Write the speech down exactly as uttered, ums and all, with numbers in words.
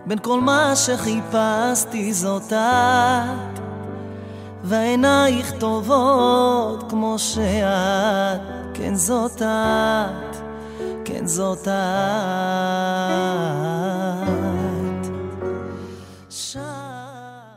בין כל מה שחיפשתי זאת את, ועינייך טובות כמו שאת, כן זאת את, כן זאת את.